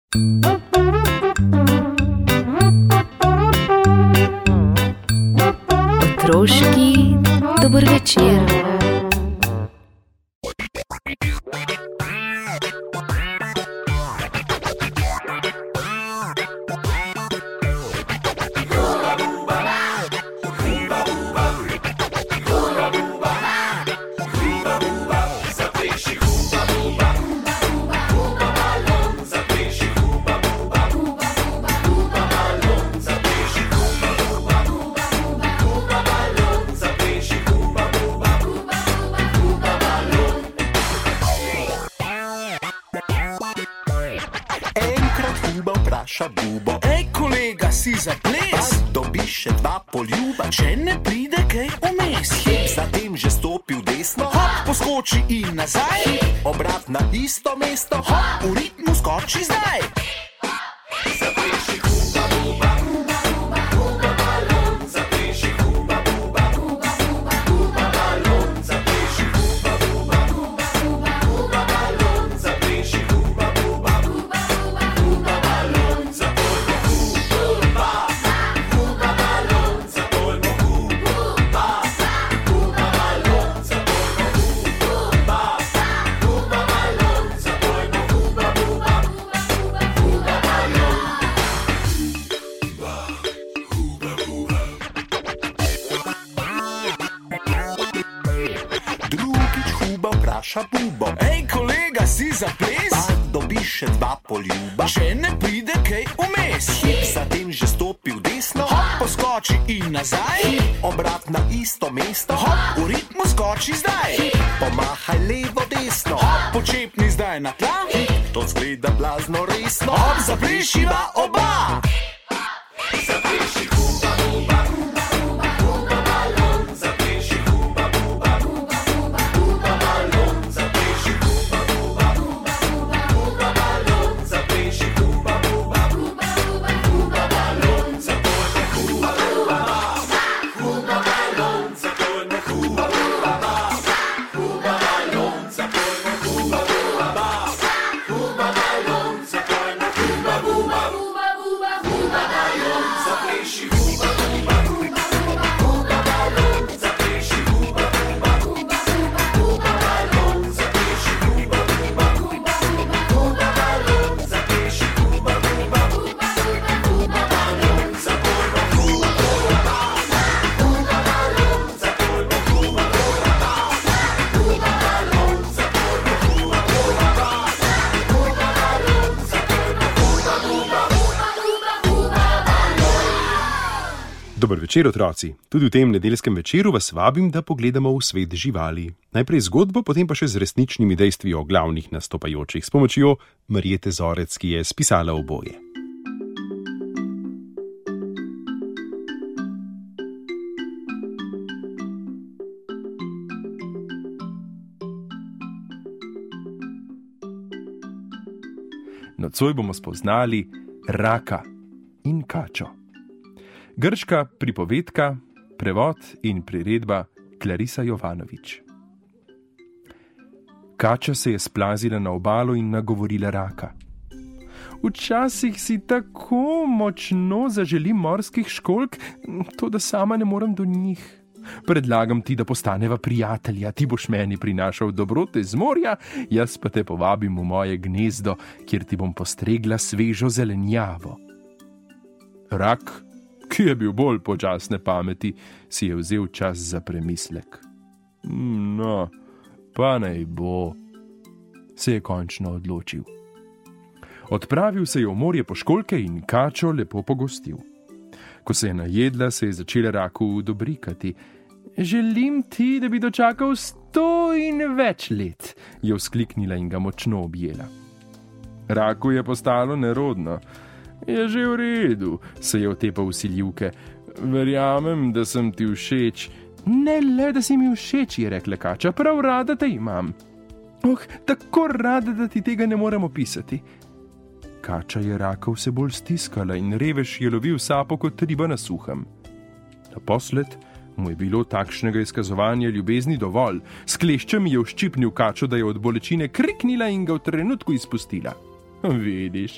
Otroški dober večer. Bubo. Ej, kolega, si za ples? Dobiš še 2 poljuba, če ne pride kaj vmes. Zatem že stopil desno, hop, poskoči in nazaj. Obrat na isto mesto, hop, v ritmu skoči zdaj. Zapleši huba, buba, huba, huba, huba balon. Zapleši huba, buba, huba, huba, huba balon. Zapleši huba, buba, huba, huba, huba balon. Zapleši huba, buba, huba, huba, huba balon. Bubo. Ej, kolega, si za ples? Dobiš še 2 poljuba, če ne pride kaj vmes. Zatem že stopil desno, hop, poskoči in nazaj. Obrat na isto mesto, hop, v ritmu skoči zdaj. Pomahaj levo, desno, hop, počepni zdaj na tla. To zgleda blazno resno, hop, zaplešiva oba. Zapleši huba, buba, huba, huba, huba balon. Zapleši huba, buba, huba, huba, huba balon. Zapleši huba, buba, huba, huba, huba balon. Zapleši huba, buba, huba, huba, huba balon. Zapojmo huba, huba, huba balon. Zapojmo huba, huba, huba balon. Zapojmo huba, huba, huba balon. Zapojmo huba, buba, huba, huba, huba balon. Zapleši huba, buba, huba, huba, huba balon. Zapleši huba, buba, huba, huba, huba balon. Zapleši huba, buba, huba, huba, huba balon. Zapleši huba, buba, huba, huba, huba balon. Zapojmo huba, huba, huba balon. Zapojmo huba, huba, huba balon. Zapojmo huba, huba, huba balon. Zapojmo huba, buba, huba, huba, huba balon. Dober večer, otroci. Tudi v tem nedeljskem večeru vas vabim, da pogledamo v svet živali. Najprej zgodbo, potem pa še z resničnimi dejstvi o glavnih nastopajočih s pomočjo Marjete Zorec, ki je spisala oboje. Nocoj bomo spoznali raka in kačo. Grška pripovedka, prevod in priredba Clarisa Jovanović. Kača se je splazila na obalo in nagovorila raka. Včasih si tako močno zaželim morskih školjk, to da sama ne morem do njih. Predlagam ti, da postaneva prijatelja, ti boš meni prinašal dobrote z morja, jaz pa te povabim v moje gnezdo, kjer ti bom postregla svežo zelenjavo. Rak, ki je bil bolj počasne pameti, si je vzel čas za premislek. No, pa naj bo, se je končno odločil. Odpravil se je v morje po školjke in kačo lepo pogostil. Ko se je najedla, se je začela raku dobrikati. Želim ti, da bi dočakal 100 in več let, je vzkliknila in ga močno objela. Raku je postalo nerodno. Je že v redu, se je otepal vsiljivke. Verjamem, da sem ti všeč. Ne le, da si mi všeč, je rekla kača, prav rada te imam. Oh, tako rada, da ti tega ne morem opisati. Kača je raka vse bolj stiskala in revež je lovil sapo kot riba na suhem. Naposled mu je bilo takšnega izkazovanja ljubezni dovolj. S kleščem je vščipnil kačo, da je od bolečine kriknila in ga v trenutku izpustila. Vidiš,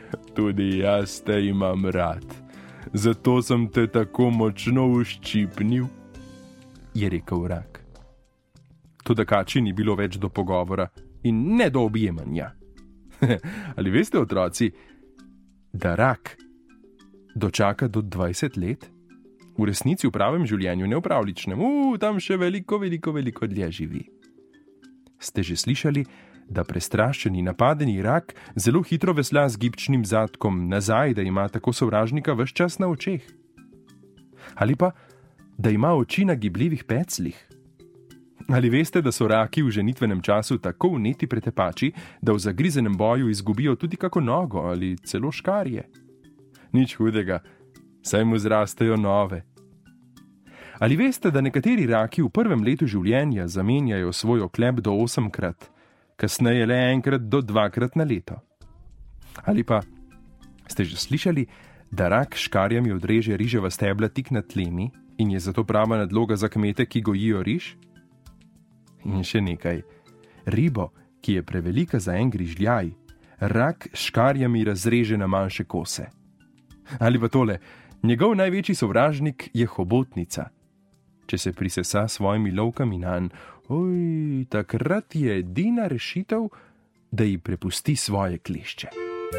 Tudi jaz te imam rad, zato sem te tako močno uščipnil, je rekel rak. Toda kači ni bilo več do pogovora in ne do objemanja. Ali veste, otroci, da rak dočaka do 20 let? V resnici v pravem življenju, ne v pravličnem, tam še veliko dlje živi. Ste že slišali, da prestrašeni, napadeni rak zelo hitro vesla z gibčnim zadkom nazaj, da ima tako sovražnika ves čas na očeh? Ali pa, da ima oči na gibljivih pecljih? Ali veste, da so raki v ženitvenem času tako vneti pretepači, da v zagrizenem boju izgubijo tudi kako nogo ali celo škarje? Nič hudega, saj mu zrastejo nove. Ali veste, da nekateri raki v prvem letu življenja zamenjajo svoj oklep do 8-krat, kasneje le 1-krat do 2-krat na leto? Ali pa ste že slišali, da rak škarjami odreže riževa stebla tik nad tlemi in je zato prava nadloga za kmete, ki gojijo riž? In še nekaj, ribo, ki je prevelika za en grižljaj, rak škarjami razreže na manjše kose. Ali pa tole, njegov največji sovražnik je hobotnica. Če se prisesa svojimi lovkami nanj, takrat je edina rešitev, da ji prepusti svoje klešče.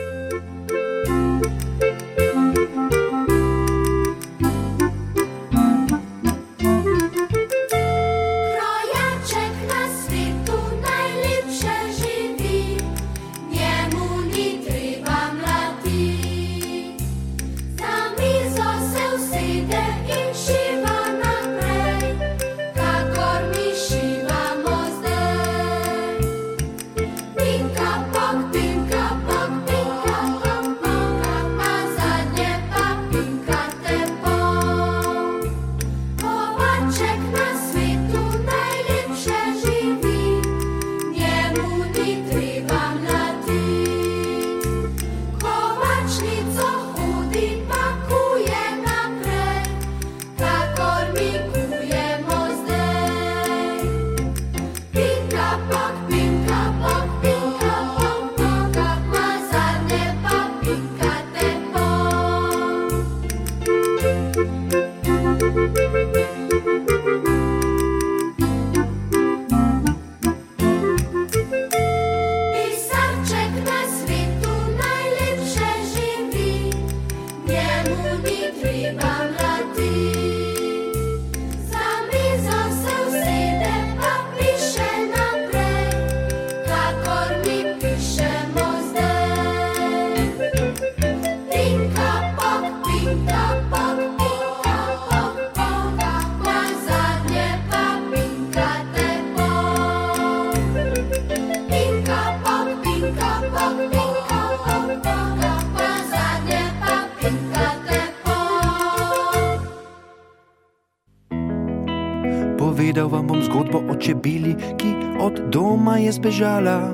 Povedal vam bom zgodbo o čebeli, ki od doma je zbežala.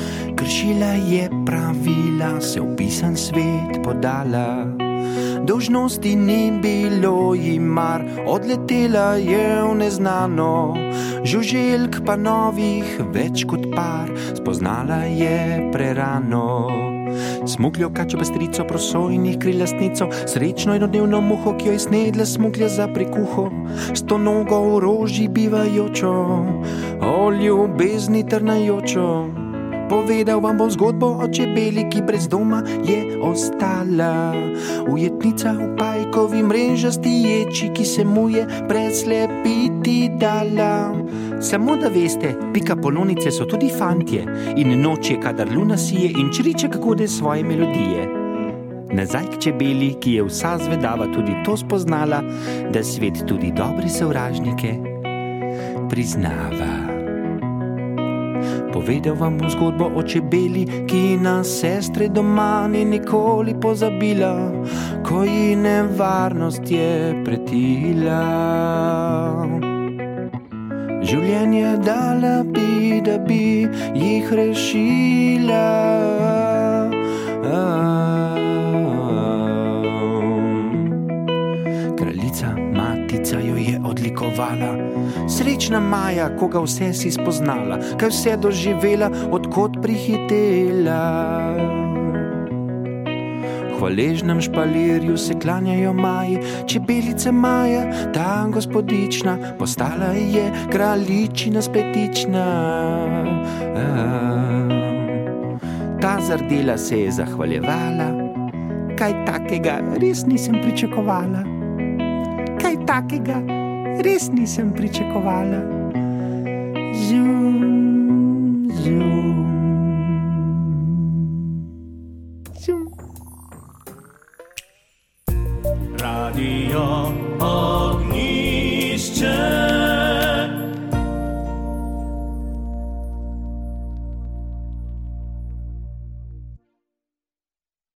Kršila je pravila, se v pisan svet podala. Dolžnosti ni bilo ji mar, odletela je v neznano. Žuželk pa novih več kot par, spoznala je prerano. Smugljo, kačo, pestrico, prosojnih krilastnico, srečno enodnevno muho, ki jo je snedla smuglja za prikuho. 100 nogo v roži bivajočo, o ljubezni trnajočo. Povedal vam bom zgodbo o čebeli, ki brez doma je ostala. Ujetnica v pajkovi mrežasti ječi, ki se mu je preslepiti dala. Samo da veste, pika polonice so tudi fantje in noč je, kadar luna sije in čriče kakode svoje melodije. Nazaj k čebeli, ki je vsa zvedava tudi to spoznala, da svet tudi dobre sovražnike priznava. Povedal vam bom zgodbo o čebeli, ki na sestre doma ni nikoli pozabila, ko ji nevarnost je pretila. Življenje dala bi, da bi jih rešila. Kraljica, matica jo je odlikovala. Srečna Maja, koga vse si spoznala, kaj vse doživela, odkot prihitela. hvaležnem špalirju se klanjajo maji, čebelice Maja, ta gospodična, postala je kraljičina spetična. Ta zardela se je zahvaljevala, kaj takega res nisem pričakovala. Kaj takega res nisem pričakovala. Zum, zum, zum. Radio